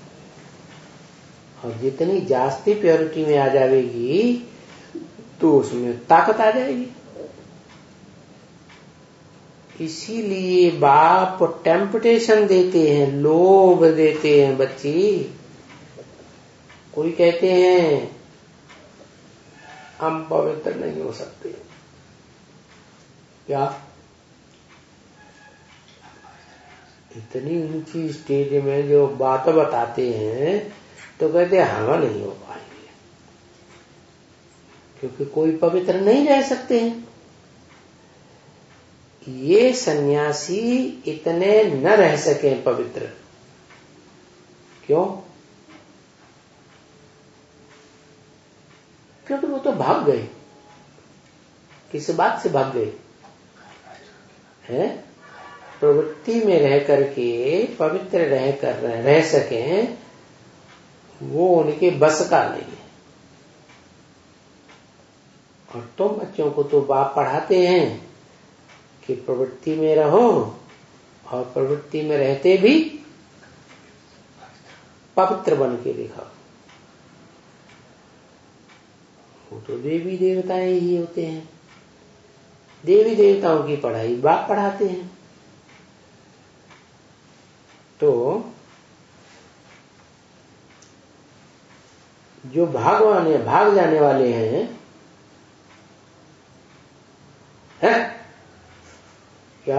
और जितनी जास्ती प्योरिटी में आ जाएगी तो उसमें ताकत आ जाएगी। इसीलिए बाप टेम्पटेशन देते हैं, लोभ देते हैं। बच्ची, कोई कहते हैं हम पवित्र नहीं हो सकते, क्या इतनी ऊंची स्टेज में जो बात बताते हैं तो कहते हैं हम नहीं हो पाएंगे, क्योंकि कोई पवित्र नहीं रह सकते हैं। ये सन्यासी इतने न रह सके पवित्र। क्यों? क्योंकि वो तो भाग गए। किस बात से भाग गए हैं? प्रवृत्ति में रह करके पवित्र रह सकें, वो उनके बस का नहीं है। और तुम बच्चों को तो बाप पढ़ाते हैं कि प्रवृत्ति में रहो, और प्रवृत्ति में रहते भी पवित्र बन के दिखाओ। वो तो देवी देवताएं ही होते हैं। देवी देवताओं की पढ़ाई बाप पढ़ाते हैं। तो जो भाग जाने वाले हैं, क्या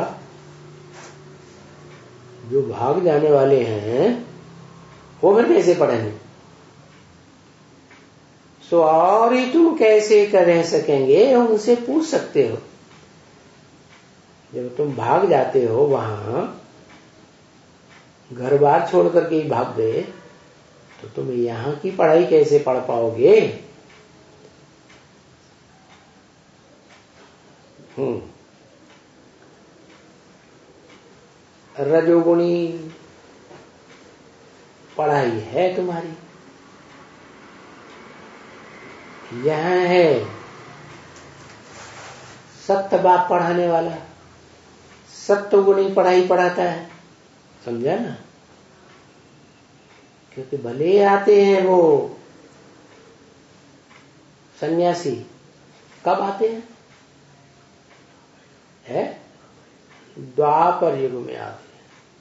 जो भाग जाने वाले हैं वो फिर कैसे पढ़ेंगे? सो और ही तुम कैसे रह सकेंगे, उनसे पूछ सकते हो। जब तुम भाग जाते हो, वहां घर बार छोड़ करके ही भाग गए, तो तुम यहां की पढ़ाई कैसे पढ़ पाओगे? रजोगुणी पढ़ाई है तुम्हारी, यहां है सत्य बाप पढ़ाने वाला, सत्वगुणी पढ़ाई पढ़ाता है। समझा ना? क्योंकि भले आते हैं वो सन्यासी, कब आते हैं? द्वापर युग में आते हैं।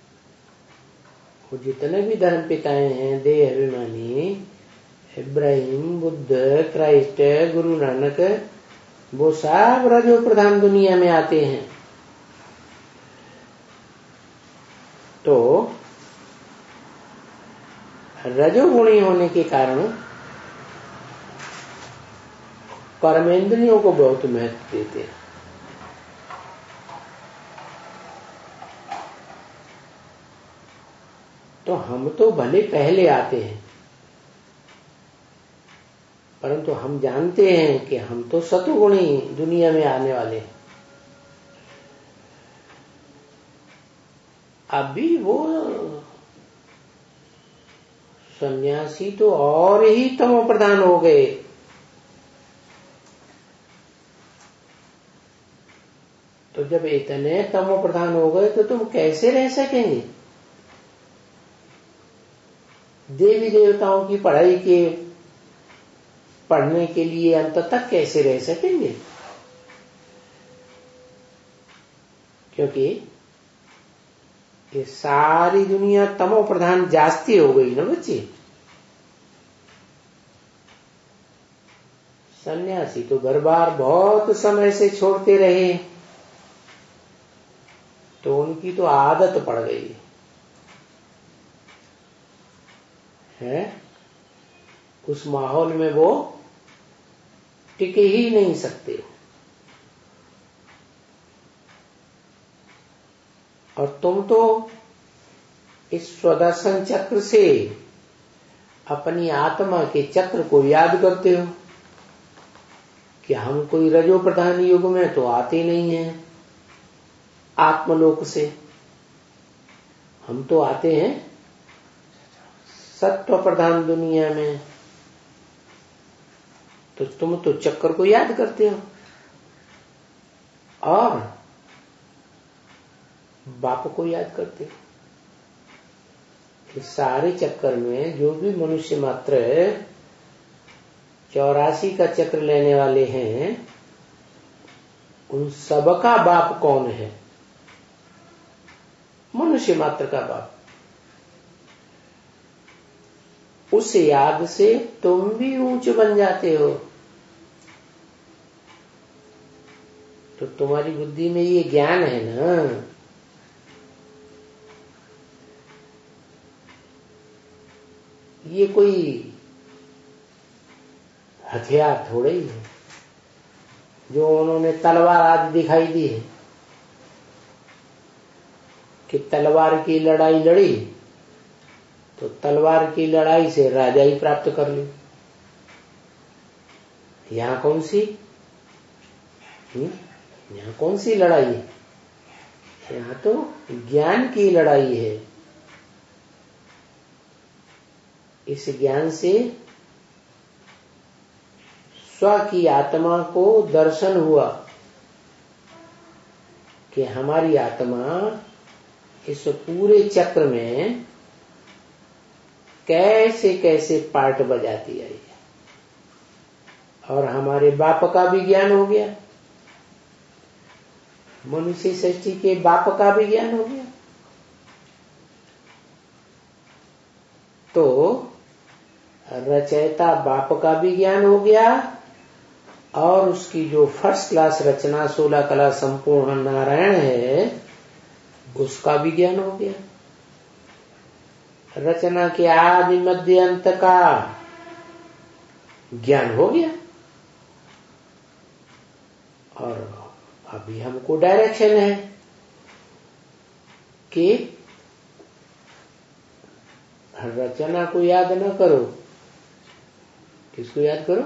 वो जितने भी धर्म पिताएं हैं, देह अभिमानी, इब्राहिम, बुद्ध, क्राइस्ट, गुरु नानक, वो सब रजो प्रधान दुनिया में आते हैं। तो रजोगुणी होने के कारण कर्मेंद्रियों को बहुत महत्व देते हैं। तो हम तो भले पहले आते हैं, परंतु हम जानते हैं कि हम तो सत्वगुणी दुनिया में आने वाले हैं। अभी वो सन्यासी तो और ही तमो प्रधान हो गए। तो जब इतने तमो प्रधान हो गए तो तुम कैसे रह सकेंगे? देवी देवताओं की पढ़ाई के पढ़ने के लिए अंत तक कैसे रह सकेंगे? क्योंकि ये सारी दुनिया तमो प्रधान जास्ती हो गई ना बच्चे। सन्यासी तो घर बार बहुत समय से छोड़ते रहे, तो उनकी तो आदत पड़ गई है। उस माहौल में वो टिके ही नहीं सकते। और तुम तो इस स्वदर्शन चक्र से अपनी आत्मा के चक्र को याद करते हो कि हम कोई रजो प्रधान युग में तो आते नहीं हैं। आत्मलोक से हम तो आते हैं सत्व प्रधान दुनिया में। तो तुम तो चक्र को याद करते हो, और बाप को याद करते। इस सारे चक्कर में जो भी मनुष्य मात्र 84 का चक्र लेने वाले हैं, उन सबका बाप कौन है? मनुष्य मात्र का बाप। उस याद से तुम भी ऊंच बन जाते हो। तो तुम्हारी बुद्धि में ये ज्ञान है ना, ये कोई हथियार थोड़े ही है जो उन्होंने तलवार आदि दिखाई दी है कि तलवार की लड़ाई लड़ी तो तलवार की लड़ाई से राजा ही प्राप्त कर ली। यहां कौन सी यहां कौन सी लड़ाई है? यहां तो ज्ञान की लड़ाई है। इस ज्ञान से स्व की आत्मा को दर्शन हुआ कि हमारी आत्मा इस पूरे चक्र में कैसे कैसे पार्ट बजाती आई है। और हमारे बाप का भी ज्ञान हो गया, मनुष्य सृष्टि के बाप का भी ज्ञान हो गया। तो रचयिता बाप का भी ज्ञान हो गया और उसकी जो फर्स्ट क्लास रचना 16 कला संपूर्ण नारायण है, उसका भी ज्ञान हो गया। रचना के आदि मध्य अंत का ज्ञान हो गया। और अभी हमको डायरेक्शन है कि रचना को याद न करो। किसको याद करो?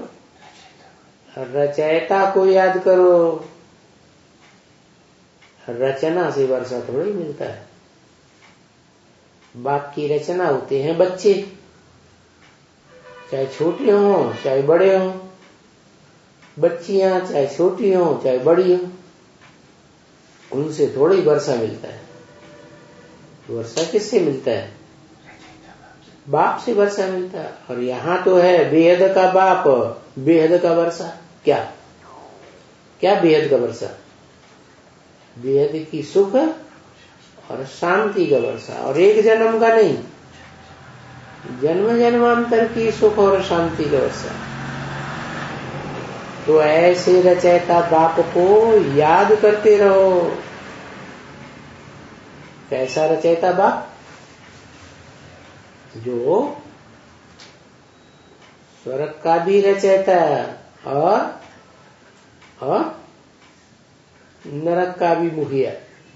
रचयिता को याद करो। रचना से वर्षा थोड़ी मिलता है। बाप की रचना होते हैं बच्चे, चाहे छोटे हों चाहे बड़े हों, बच्चियां चाहे छोटी हों चाहे बड़ी हों, उनसे थोड़ी वर्षा मिलता है। वर्षा किससे मिलता है? बाप से वर्षा मिलता है। और यहां तो है बेहद का बाप, बेहद का वर्षा। क्या क्या बेहद का वर्षा? बेहद की सुख और शांति का वर्षा। और एक जन्म का नहीं, जन्म जन्मांतर की सुख और शांति का वर्षा। तो ऐसे रचयिता बाप को याद करते रहो। कैसा रचयिता बाप? जो स्वर्ग का भी रचयिता और नरक का भी मुखिया।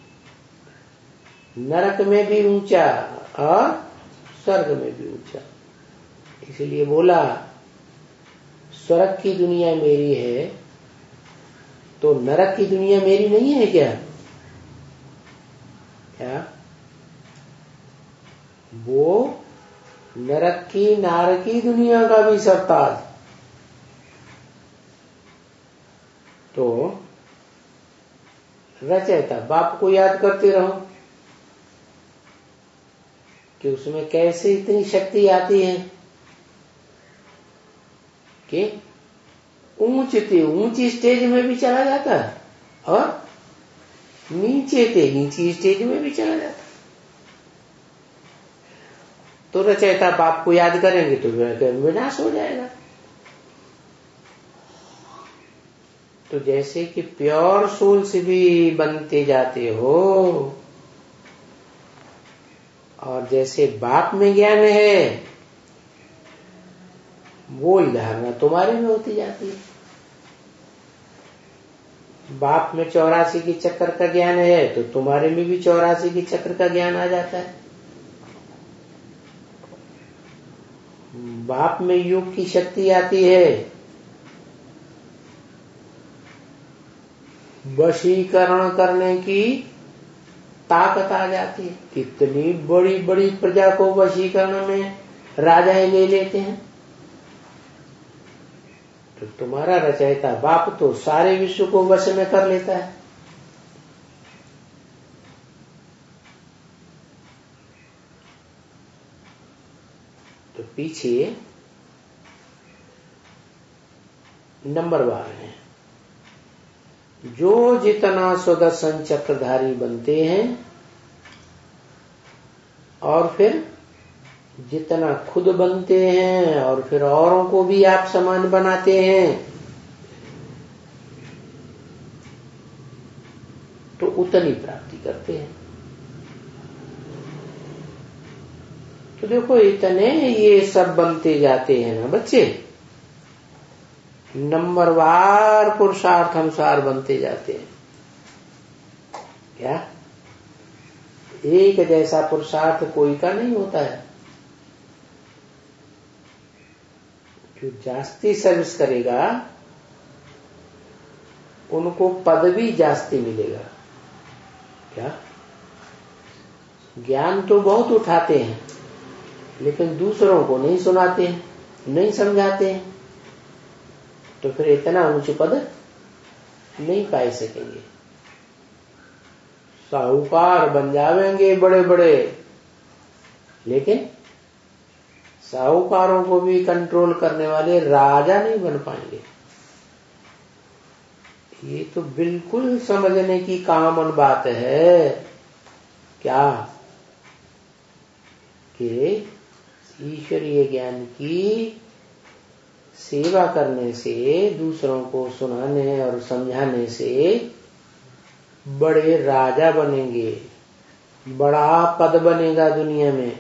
नरक में भी ऊंचा और स्वर्ग में भी ऊंचा। इसलिए बोला स्वर्ग की दुनिया मेरी है, तो नरक की दुनिया मेरी नहीं है क्या? क्या वो नरक की नारकी दुनिया का भी सरताज। तो रचयिता बाप को याद करते रहो कि उसमें कैसे इतनी शक्ति आती है कि ऊंचे ऊंची स्टेज में भी चला जाता है और नीचे से नीची स्टेज में भी चला जाता है। तो रचयिता बाप को याद करेंगे तो विनाश हो जाएगा। तो जैसे कि प्योर सोल से भी बनते जाते हो, और जैसे बाप में ज्ञान है वो धारणा तुम्हारे में होती जाती है। बाप में 84 के चक्र का ज्ञान है तो तुम्हारे में भी 84 के चक्र का ज्ञान आ जाता है। बाप में योग की शक्ति आती है, वशीकरण करने की ताकत आ जाती है। कितनी बड़ी बड़ी प्रजा को वशीकरण में राजा ले लेते हैं। तो तुम्हारा रचयिता बाप तो सारे विश्व को वश में कर लेता है। तो पीछे नंबरवार है। जो जितना सुदर्शन चक्रधारी बनते हैं और फिर जितना खुद बनते हैं और फिर औरों को भी आप समान बनाते हैं, तो उतनी प्राप्ति करते हैं। तो देखो इतने ये सब बनते जाते हैं ना बच्चे, नंबरवार पुरुषार्थ अनुसार बनते जाते हैं। क्या एक जैसा पुरुषार्थ कोई का नहीं होता है। जो जास्ती सर्विस करेगा उनको पद भी जास्ती मिलेगा। क्या ज्ञान तो बहुत उठाते हैं लेकिन दूसरों को नहीं सुनाते हैं, नहीं समझाते हैं, तो फिर इतना ऊंचे पद नहीं पा सकेंगे। साहूकार बन जाएंगे बड़े बड़े, लेकिन साहूकारों को भी कंट्रोल करने वाले राजा नहीं बन पाएंगे। ये तो बिल्कुल समझने की कॉमन बात है। क्या कि ईश्वरीय ज्ञान की सेवा करने से, दूसरों को सुनाने और समझाने से बड़े राजा बनेंगे, बड़ा पद बनेगा दुनिया में।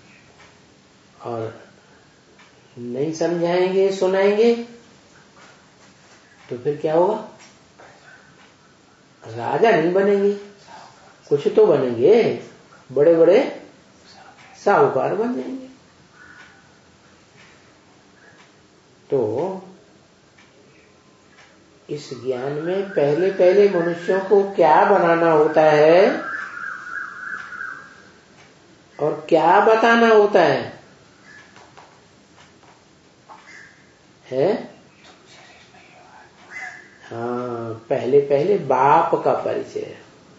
और नहीं समझाएंगे सुनाएंगे तो फिर क्या होगा? राजा नहीं बनेंगे, कुछ तो बनेंगे, बड़े बड़े साहूकार बन जाएंगे। तो इस ज्ञान में पहले पहले मनुष्यों को क्या बनाना होता है और क्या बताना होता है? हाँ, पहले पहले बाप का परिचय।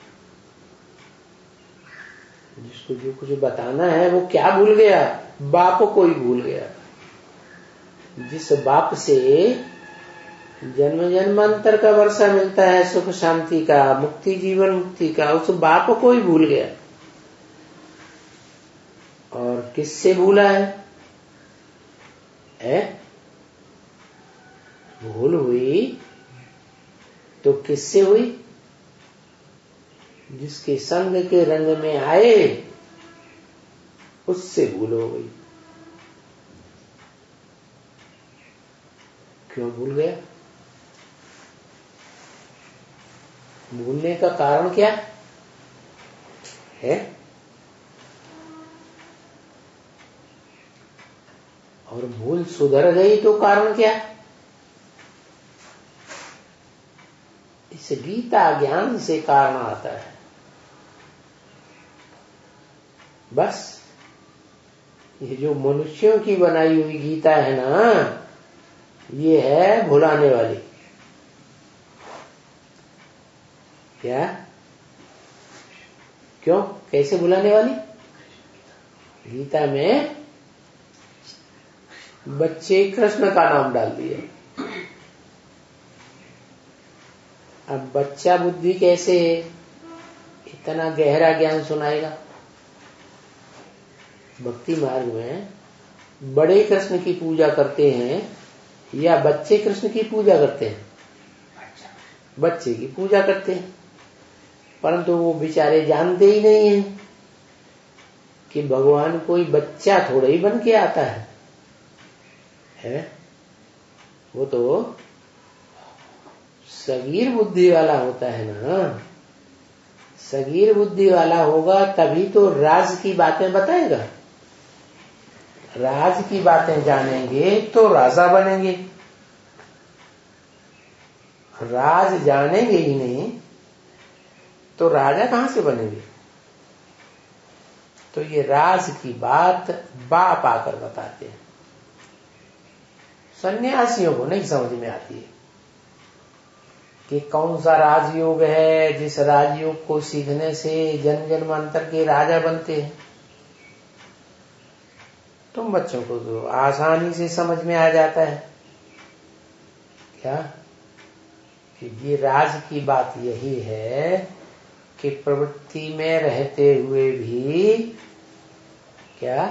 जिसको जो कुछ बताना है वो क्या भूल गया? बाप को ही भूल गया। जिस बाप से जन्म जन्मांतर का वर्षा मिलता है, सुख शांति का, मुक्ति जीवन मुक्ति का, उस बाप को ही भूल गया। और किससे भूला है? भूल हुई तो किससे हुई? जिसके संग के रंग में आए उससे भूल हो गई। क्यों भूल गया? भूलने का कारण क्या है? और भूल सुधर गई तो कारण क्या? इस गीता ज्ञान से कारण आता है। बस ये जो मनुष्यों की बनाई हुई गीता है ना, ये है भुलाने वाली। क्या? क्यों? कैसे भुलाने वाली? गीता में बच्चे कृष्ण का नाम डाल दिए। अब बच्चा बुद्धि कैसे इतना गहरा ज्ञान सुनाएगा? भक्ति मार्ग में बड़े कृष्ण की पूजा करते हैं या बच्चे कृष्ण की पूजा करते हैं? बच्चे की पूजा करते हैं, परंतु वो बेचारे जानते ही नहीं हैं कि भगवान कोई बच्चा थोड़ा ही बन के आता है। वो तो सगीर बुद्धि वाला होता है ना। सगीर बुद्धि वाला होगा तभी तो राज की बातें बताएगा। राज की बातें जानेंगे तो राजा बनेंगे। राज जानेंगे ही नहीं तो राजा कहां से बनेंगे? तो ये राज की बात बाप आकर बताते हैं। सन्यासियों को नहीं समझ में आती है कि कौन सा राजयोग है जिस राजयोग को सीखने से जन्म जन्मांतर के राजा बनते हैं। तुम बच्चों को तो आसानी से समझ में आ जाता है क्या कि ये राज की बात यही है कि प्रवृत्ति में रहते हुए भी क्या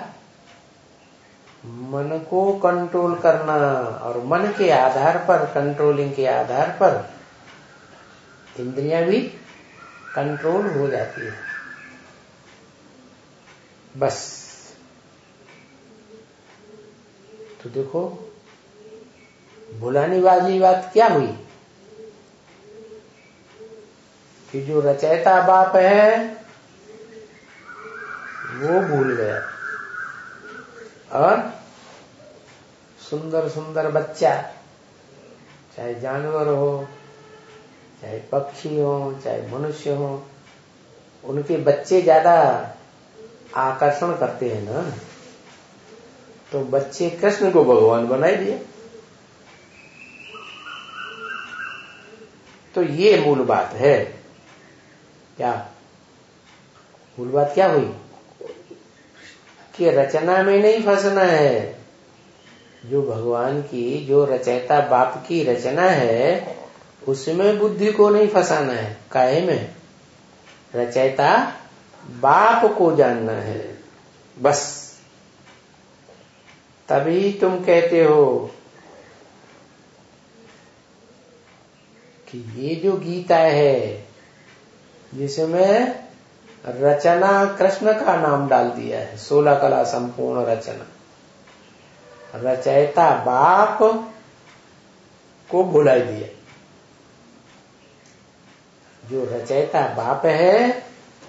मन को कंट्रोल करना, और मन के आधार पर, कंट्रोलिंग के आधार पर इंद्रियां भी कंट्रोल हो जाती है। बस तो देखो भुलाने वाली बात क्या हुई कि जो रचयिता बाप है वो भूल गया, और सुंदर सुंदर बच्चा, चाहे जानवर हो, चाहे पक्षी हो, चाहे मनुष्य हो, उनके बच्चे ज्यादा आकर्षण करते हैं ना, तो बच्चे कृष्ण को भगवान बनाए दिए। तो ये मूल बात है। क्या मूल बात क्या हुई कि रचना में नहीं फंसना है। जो भगवान की, जो रचयिता बाप की रचना है उसमें बुद्धि को नहीं फंसाना है। काहे में? रचयिता बाप को जानना है बस। तभी तुम कहते हो कि ये जो गीता है जिसमें रचना कृष्ण का नाम डाल दिया है, 16 कला संपूर्ण रचना, रचयिता बाप को भुला दिया। जो रचयिता बाप है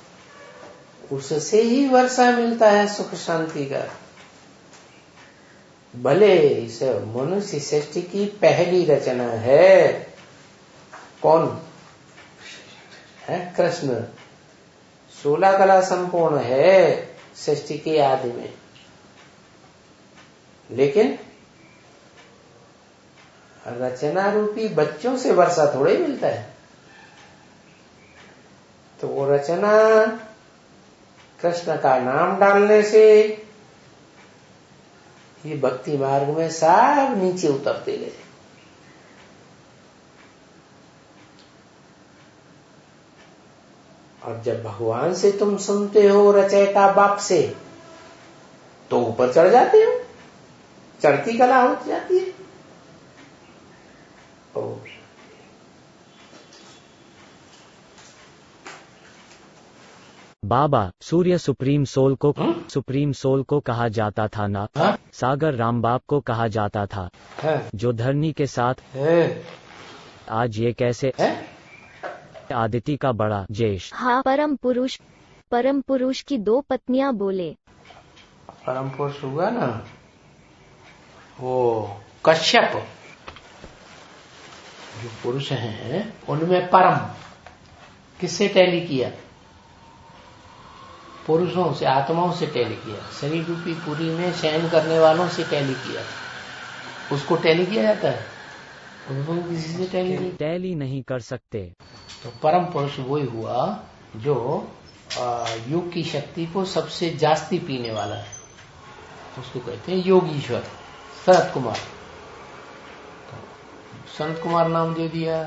उससे ही वर्षा मिलता है सुख शांति का। भले इस मनुष्य सृष्टि की पहली रचना है कौन है? कृष्ण। 16 कला संपूर्ण है सृष्टि के आदि में, लेकिन रचना रूपी बच्चों से वर्षा थोड़े मिलता है। तो वो रचना कृष्ण का नाम डालने से ये भक्ति मार्ग में सब नीचे उतरते गए। और जब भगवान से तुम सुनते हो रचयिता बाप से तो ऊपर चढ़ जाते हो, चढ़ती कला हो जाती है। बाबा, सूर्य सुप्रीम सोल को कहा जाता था ना? सागर रामबाप को कहा जाता था जो धरनी के साथ आज ये कैसे आदिति का बड़ा जेश। हाँ, परम पुरुष की 2 पत्नियां बोले। परम पुरुष हुआ ना वो कश्यप, जो पुरुष हैं उनमें परम किससे टैली किया? पुरुषों से, आत्माओं से टैली किया। शरीर रूपी पुरी में शयन करने वालों से टैली किया। उसको टैली किया जाता है, उनको किसी से टैली नहीं कर सकते। तो परम पुरुष वही हुआ जो योग की शक्ति को सबसे जास्ती पीने वाला है। उसको कहते हैं योगीश्वर। सनत कुमार, सनत कुमार नाम दे दिया,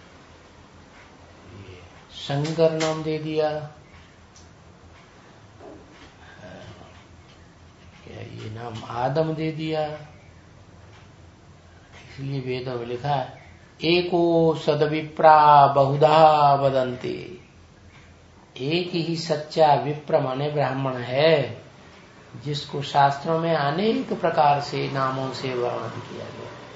शंकर नाम दे दिया, ये नाम आदम दे दिया। इसलिए वेदों में लिखा है एको सदविप्रा बहुधा वदन्ति। एक ही सच्चा विप्र माने ब्राह्मण है जिसको शास्त्रों में अनेक प्रकार से नामों से वर्णन किया गया।